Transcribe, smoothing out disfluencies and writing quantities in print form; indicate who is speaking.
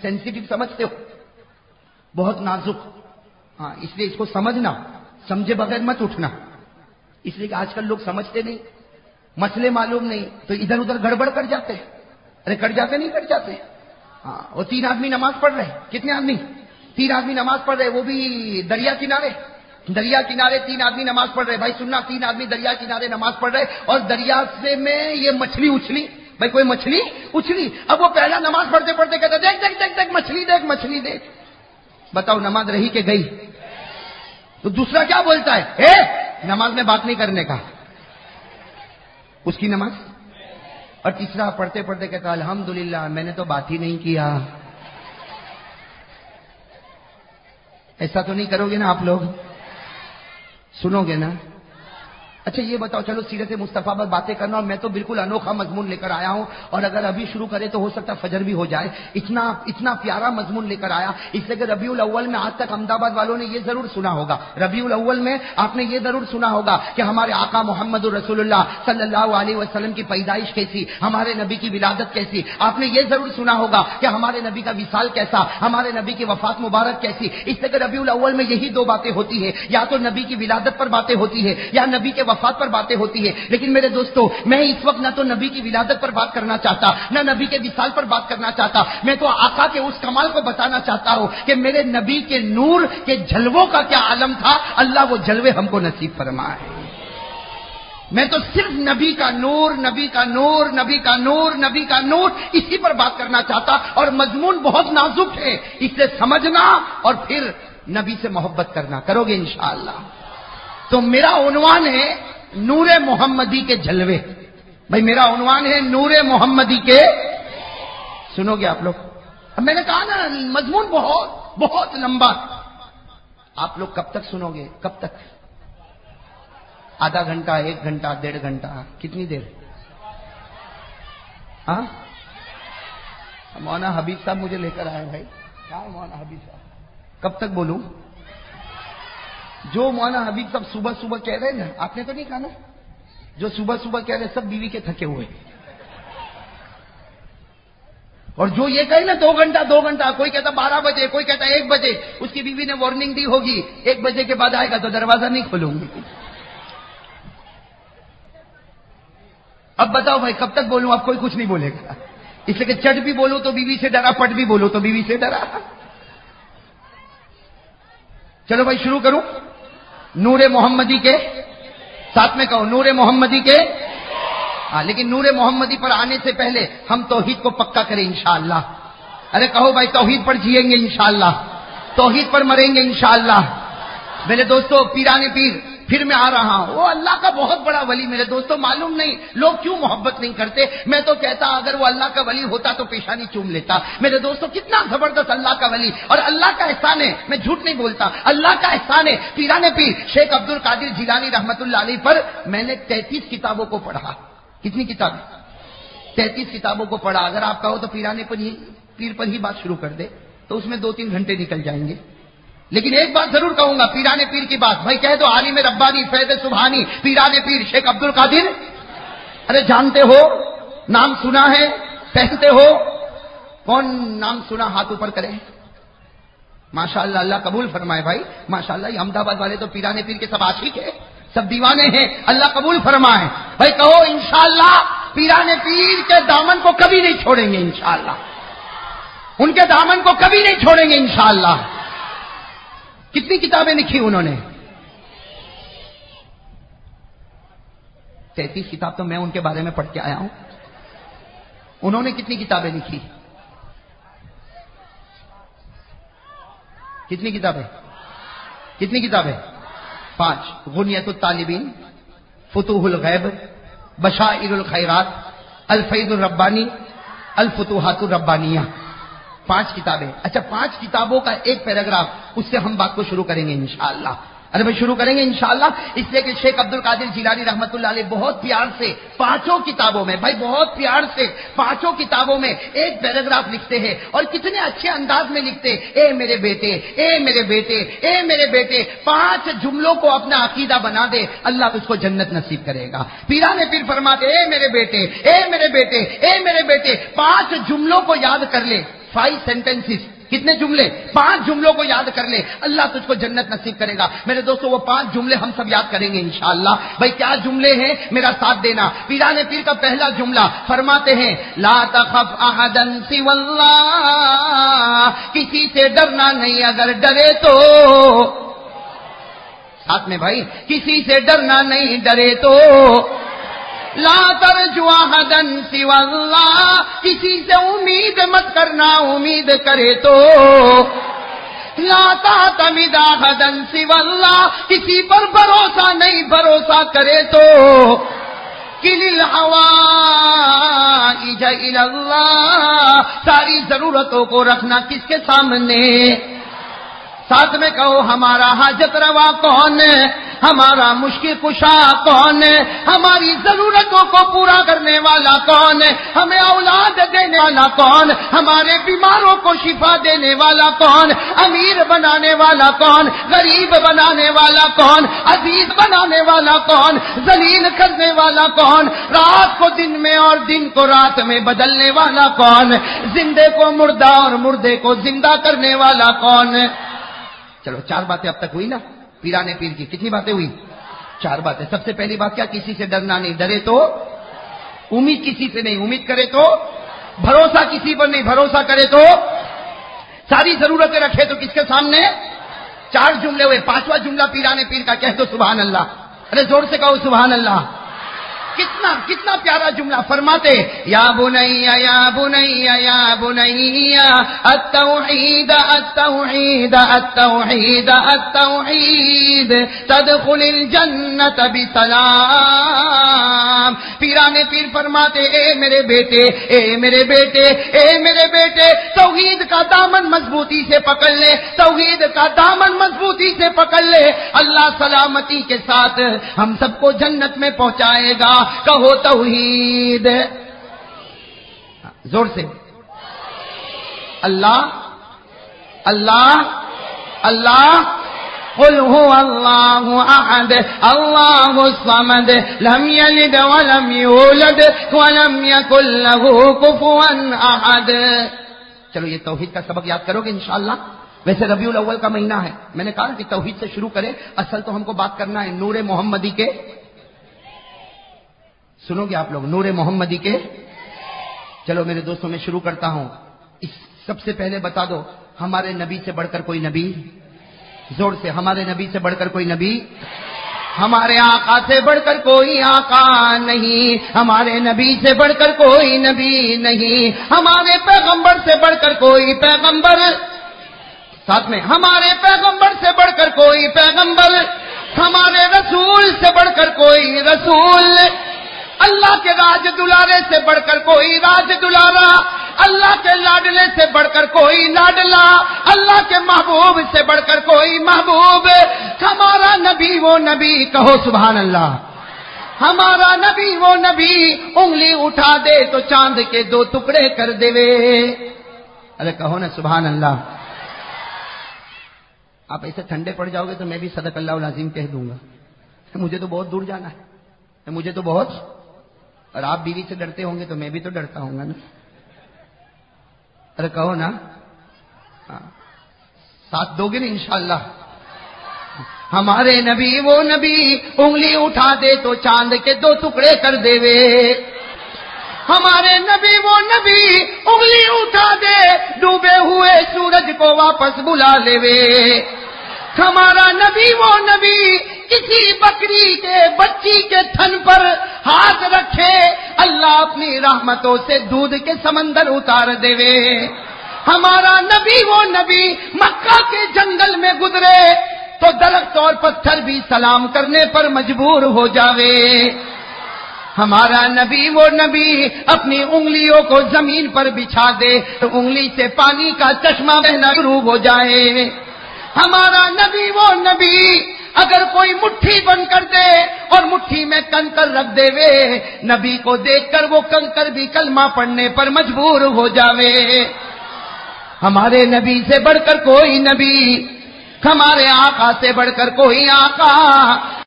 Speaker 1: Sensitive سمجھتے ہو؟ بہت نازک. ہاں اس لیے اس کو سمجھنا, سمجھے بغیر مت اٹھنا. اس لیے کہ آج کل لوگ سمجھتے نہیں, مسئلے معلوم نہیں تو ادھر ادھر گڑبڑ کر جاتے ہیں. ارے کٹ جاتے نہیں کٹ جاتے. ہاں وہ 3 آدمی نماز پڑھ رہے. کتنے آدمی؟ 3 آدمی نماز پڑھ رہے, وہ بھی دریا کنارے. دریا کنارے 3 آدمی نماز پڑھ رہے. بھائی سننا, 3 آدمی دریا کنارے نماز پڑھ رہے اور دریا سے میں یہ مچھلی اچھلی. بھائی کوئی مچھلی اچھلی. اب وہ پہلا نماز پڑھتے پڑھتے کہتا دیکھ دیکھ دیکھ دیکھ مچھلی دیکھ مچھلی دیکھ. بتاؤ نماز رہی کہ گئی؟ تو دوسرا کیا بولتا ہے, نماز میں بات نہیں کرنے کا, اس کی نماز. اور تیسرا پڑھتے پڑھتے کہتا الحمدللہ میں نے تو بات ہی نہیں کیا. ایسا تو نہیں کرو گے نا آپ لوگ؟ سنو گے نا؟ اچھا یہ بتاؤ, چلو سیرت مصطفیٰ پر باتیں کرنا, اور میں تو بالکل انوکھا مضمون لے کر آیا ہوں, اور اگر ابھی شروع کرے تو ہو سکتا ہے فجر بھی ہو جائے. اتنا پیارا مضمون لے کر آیا, اس لیے کہ ربیع الاول میں آج تک احمد آباد والوں نے یہ ضرور سنا ہوگا, ربیع الاول میں آپ نے یہ ضرور سنا ہوگا کہ ہمارے آقا محمد رسول اللہ صلی اللہ علیہ وسلم کی پیدائش کیسی, ہمارے نبی کی ولادت کیسی. آپ نے یہ ضرور سنا ہوگا کہ ہمارے نبی کا وصال کیسا, ہمارے نبی کی وفات مبارک کیسی. اس لیے کہ ربیع الاول میں یہی 2 باتیں ہوتی ہے, یا تو نبی کی ولادت پر باتیں ہوتی ہے یا نبی کے وفات پر باتیں ہوتی ہے. لیکن میرے دوستو, میں اس وقت نہ تو نبی کی ولادت پر بات کرنا چاہتا, نہ نبی کے وصال پر بات کرنا چاہتا. میں تو آقا کے اس کمال کو بتانا چاہتا ہوں کہ میرے نبی کے نور کے جلووں کا کیا عالم تھا. اللہ وہ جلوے ہم کو نصیب فرمائے. میں تو صرف نبی کا نور, نبی کا نور, نبی کا نور, نبی کا نور, اسی پر بات کرنا چاہتا. اور مضمون بہت نازک ہے, اسے سمجھنا اور پھر نبی سے محبت کرنا. کرو گے انشاءاللہ؟ تو میرا عنوان ہے نور محمدی کے جلوے. بھائی میرا عنوان ہے نور محمدی کے. سنو گے آپ لوگ؟ اب میں نے کہا نا مضمون بہت بہت لمبا. آپ لوگ کب تک سنو گے؟ کب تک؟ آدھا گھنٹہ, 1 گھنٹہ, 1.5 گھنٹہ, کتنی دیر؟ ہاں مولانا حبیب صاحب مجھے لے کر آئے. بھائی کیا ہے مولانا حبیب صاحب؟ کب تک بولوں؟ جو مولانا حبیب صاحب صبح صبح کہہ رہے ہیں نا, آپ نے تو نہیں کہا نا, جو صبح صبح کہہ رہے سب بیوی کے تھکے ہوئے. اور جو یہ کہے نا 2 گھنٹہ 2 گھنٹہ, کوئی کہتا 12 بجے, کوئی کہتا 1 بجے, اس کی بیوی نے وارننگ دی ہوگی 1 بجے کے بعد آئے گا تو دروازہ نہیں کھولوں گی. اب بتاؤ بھائی کب تک بولوں؟ اب کوئی کچھ نہیں بولے گا, اس لیے کہ چٹ بھی بولوں تو بیوی سے ڈرا, پٹ بھی بولوں تو بیوی سے ڈرا. چلو بھائی شروع کروں. نور محمدی کے ساتھ میں کہو, نور محمدی کے. ہاں لیکن نور محمدی پر آنے سے پہلے ہم توحید کو پکا کریں انشاءاللہ. ارے کہو بھائی توحید پر جیئیں گے انشاءاللہ, توحید پر مریں گے انشاءاللہ. میرے دوستو پیرانے پیر پھر میں آ رہا ہوں, وہ اللہ کا بہت بڑا ولی. میرے دوستو معلوم نہیں لوگ کیوں محبت نہیں کرتے. میں تو کہتا اگر وہ اللہ کا ولی ہوتا تو پیشانی چوم لیتا. میرے دوستو کتنا زبردست اللہ کا ولی, اور اللہ کا احسان ہے, میں جھوٹ نہیں بولتا, اللہ کا احسان ہے. پیرانے پیر شیخ عبد القادر جیلانی رحمت اللہ علیہ پر میں نے 33 کتابوں کو پڑھا. کتنی کتابیں؟ 33 کتابوں کو پڑھا. اگر آپ کہو تو پیرانے پیر پر ہی بات شروع کر دے تو اس میں 2-3 گھنٹے نکل جائیں گے. لیکن ایک بات ضرور کہوں گا, پیرانے پیر کی بات. بھائی کہہ دو عالم ربانی فیض سبحانی پیرانے پیر شیخ عبد القادر. ارے جانتے ہو, نام سنا ہے, پہنتے ہو؟ کون نام سنا ہاتھ اوپر کرے. ماشاءاللہ, اللہ قبول فرمائے. بھائی ماشاءاللہ, یہ احمد آباد والے تو پیرانے پیر کے سب عاشق ہیں, سب دیوانے ہیں, اللہ قبول فرمائے. بھائی کہو انشاءاللہ پیرانے پیر کے دامن کو کبھی نہیں چھوڑیں گے انشاءاللہ, ان کے دامن کو کبھی نہیں چھوڑیں گے انشاءاللہ. کتنی کتابیں لکھی انہوں نے؟ 33 کتاب تو میں ان کے بارے میں پڑھ کے آیا ہوں. انہوں نے کتنی کتابیں لکھی؟ کتنی کتابیں؟ کتنی کتابیں؟ 5. غنیت الطالبین, فتوح الغیب, بشائر الخیرات, الفیض الربانی, الفتوحات الربانیہ. 5 کتابیں. اچھا 5 کتابوں کا ایک پیراگراف, اس سے ہم بات کو شروع کریں گے انشاءاللہ. ارے بھائی شروع کریں گے انشاءاللہ, اس لیے کہ شیخ عبد القادر جیلانی رحمت اللہ علیہ بہت پیار سے 5 کتابوں میں, بھائی بہت پیار سے 5 کتابوں میں ایک پیراگراف لکھتے ہیں, اور کتنے اچھے انداز میں لکھتے. اے میرے بیٹے, اے میرے بیٹے, اے میرے بیٹے, 5 جملوں کو اپنا عقیدہ بنا دے, اللہ اس کو جنت نصیب کرے گا. پیرانے پیر فرماتے اے میرے بیٹے, اے میرے بیٹے, اے میرے بیٹے, 5 جملوں کو یاد کر لے, 5 sentences. کتنے جملے؟ 5 جملوں کو یاد کر لے, اللہ تجھ کو جنت نصیب کرے گا. میرے دوستو وہ 5 جملے ہم سب یاد کریں گے انشاءاللہ. بھائی کیا جملے ہیں, میرا ساتھ دینا. پیران پیر کا پہلا جملہ فرماتے ہیں لا تخف احدا سوى اللہ, کسی سے ڈرنا نہیں اگر ڈرے تو. ساتھ میں بھائی, کسی سے ڈرنا نہیں ڈرے تو. لا ترجو احدا سوى اللہ, کسی سے امید مت کرنا امید کرے تو. لا تعتمد احدا سوى اللہ, کسی پر بھروسہ نہیں بھروسہ کرے تو. کل الحوائج الی اللہ, ساری ضرورتوں کو رکھنا کس کے سامنے. ساتھ میں کہو ہمارا حاجت روا کون ہے, ہمارا مشکل کشا کون ہے, ہماری ضرورتوں کو پورا کرنے والا کون ہے, ہمیں اولاد دینے والا کون, ہمارے بیماروں کو شفا دینے والا کون, امیر بنانے والا کون, غریب بنانے والا کون, عزیز بنانے والا کون, ذلیل کرنے والا کون, رات کو دن میں اور دن کو رات میں بدلنے والا کون, زندے کو مردہ اور مردے کو زندہ کرنے والا کون. چلو 4 باتیں اب تک ہوئی نا پیران پیر کی. کتنی باتیں ہوئی؟ 4 باتیں. سب سے پہلی بات کیا, کسی سے ڈرنا نہیں, ڈرے تو. امید کسی سے نہیں, امید کرے تو. بھروسہ کسی پر نہیں, بھروسہ کرے تو. ساری ضرورتیں رکھے تو کس کے سامنے. 4 جملے ہوئے. 5واں جملہ پیران پیر کا, کہہ دو سبحان اللہ. ارے زور سے کہو سبحان اللہ. کتنا پیارا جملہ. فرماتے یا بنیا یا بنیا یا بنیا التوحید التوحید التوحید التوحید تدخل الجنت بسلام. پیران پیر فرماتے اے میرے بیٹے, اے میرے بیٹے, اے میرے بیٹے, توحید کا دامن مضبوطی سے پکڑ لے, توحید کا دامن مضبوطی سے پکڑ لے, اللہ سلامتی کے ساتھ ہم سب کو جنت میں پہنچائے گا. کہو توحید, زور سے. اللہ اللہ اللہ. قل هو اللہ احد اللہ الصمد لم یلد ولم یولد ولم یکن له کفوا احد. چلو یہ توحید کا سبق یاد کرو گے انشاءاللہ. ویسے ربیع الاول کا مہینہ ہے, میں نے کہا کہ توحید سے شروع کریں. اصل تو ہم کو بات کرنا ہے نور محمدی کے. سنو گے آپ لوگ نور محمدی کے. چلو میرے دوستوں میں شروع کرتا ہوں. سب سے پہلے بتا دو ہمارے نبی سے بڑھ کر کوئی نبی. زور سے, ہمارے نبی سے بڑھ کر کوئی نبی, ہمارے آقا سے بڑھ کر کوئی آقا نہیں, ہمارے نبی سے بڑھ کر کوئی نبی نہیں, ہمارے پیغمبر سے بڑھ کر کوئی پیغمبر. ساتھ میں ہمارے پیغمبر سے بڑھ کر کوئی پیغمبر, ہمارے رسول سے بڑھ کر کوئی رسول, اللہ کے راج دلارے سے بڑھ کر کوئی راج دلارا, اللہ کے لاڈلے سے بڑھ کر کوئی لاڈلا, اللہ کے محبوب سے بڑھ کر کوئی محبوب. ہمارا نبی وہ نبی, کہو سبحان اللہ. ہمارا نبی وہ نبی, انگلی اٹھا دے تو چاند کے 2 ٹکڑے کر دے. ارے کہو نا سبحان اللہ. آپ ایسے ٹھنڈے پڑ جاؤ گے تو میں بھی صدق اللہ العظیم کہہ دوں گا. مجھے تو بہت دور جانا ہے, مجھے تو بہت. اور آپ بیوی سے ڈرتے ہوں گے تو میں بھی تو ڈرتا ہوں گا نا. ارے کہو نا, ساتھ دو گے نا انشاءاللہ. ہمارے نبی وہ نبی, انگلی اٹھا دے تو چاند کے 2 ٹکڑے کر دے. ہمارے نبی وہ نبی, انگلی اٹھا دے ڈوبے ہوئے سورج کو واپس بلا لے. ہمارا نبی وہ نبی, کسی بکری کے بچی کے تھن پر ہاتھ رکھے, اللہ اپنی رحمتوں سے دودھ کے سمندر اتار دے. ہمارا نبی وہ نبی, مکہ کے جنگل میں گزرے تو درخت اور پتھر بھی سلام کرنے پر مجبور ہو جاوے. ہمارا نبی وہ نبی, اپنی انگلیوں کو زمین پر بچھا دے تو انگلی سے پانی کا چشمہ بہنا شروع ہو جائے. ہمارا نبی وہ نبی, اگر کوئی مٹھی بن کر دے اور مٹھی میں کنکر رکھ دے وے, نبی کو دیکھ کر وہ کنکر بھی کلمہ پڑھنے پر مجبور ہو جاوے. ہمارے نبی سے بڑھ کر کوئی نبی, ہمارے آقا سے بڑھ کر کوئی آقا.